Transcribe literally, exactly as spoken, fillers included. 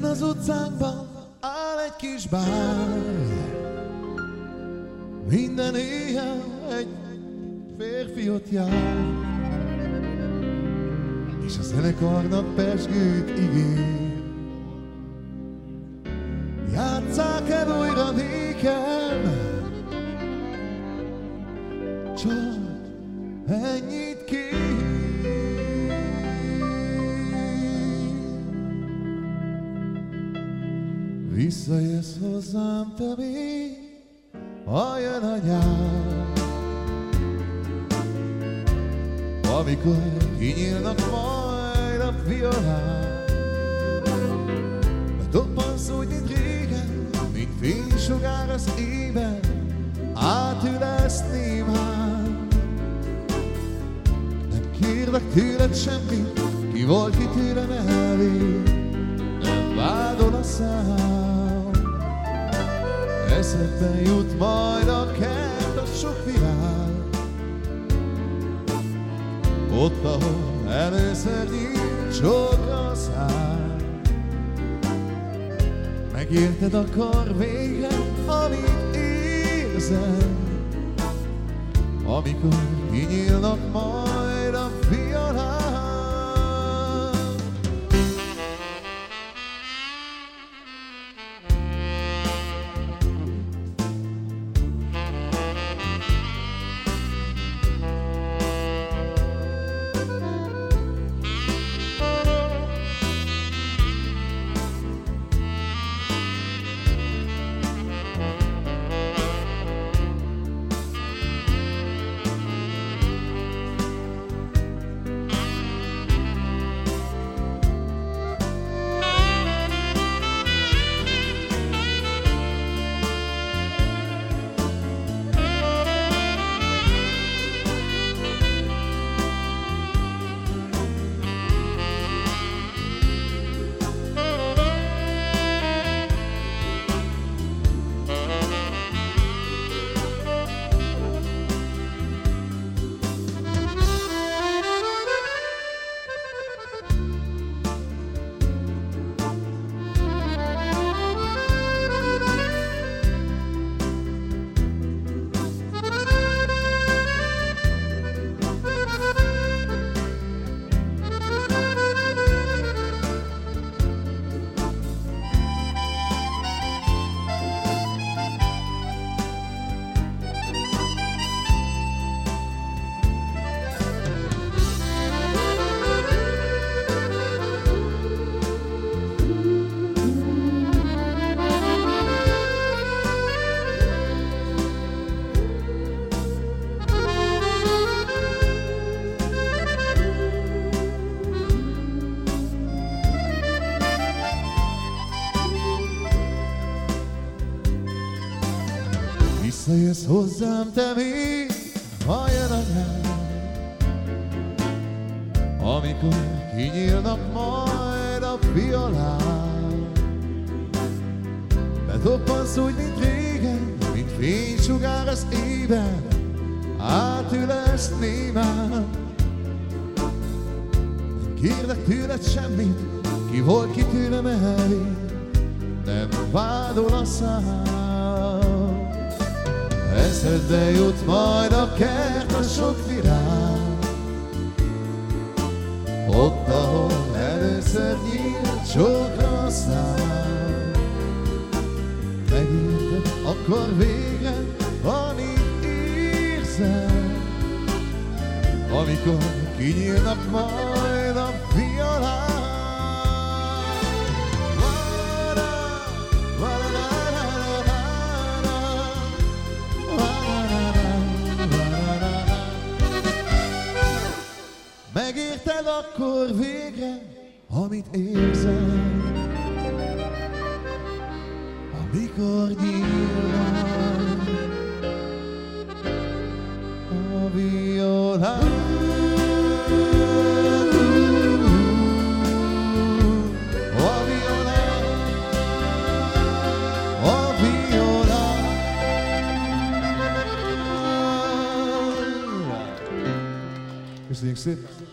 az utcánkban áll egy kis bár, minden éjjel egy férfiot jár, és a zenekarnak pezsgőt ígér. Játsszák el újra nékem, csak ennyit kér. Visszajössz hozzám, te még, ha jön a nyár, amikor kinyílnak majd a violán. Bedobbansz úgy, mint régen, mint fénysugár az ében, átüleszni már. Nem kérlek tőled semmit, ki volt, ki tőlem elég, nem vádol a szám. Eszedbe jut majd a kert, a sok virág, ott, ahol először nyílt csókra a szám. Megérted akkor végre, amit érzem, amikor kinyílnak majd a violán. Visszajössz hozzám, te még, ha jön a nyár, amikor kinyílnak majd a violán. Bedobbansz úgy, mint régen, mint fénysugár az ében, átülesz némán. Nem kérlek tőled semmit, ki volt, ki tőlem elég, nem vádol a szám. Eszedbe jut majd a kert, a sok virág, ott, ahol először nyílt csókra a szám. Megérted akkor végre, amit érzem, amikor kinyílnak majd a violán. Megérted akkor végre, amit érzem, amikor nyílnak a violán. A violán, a violán. Köszönjük szépen!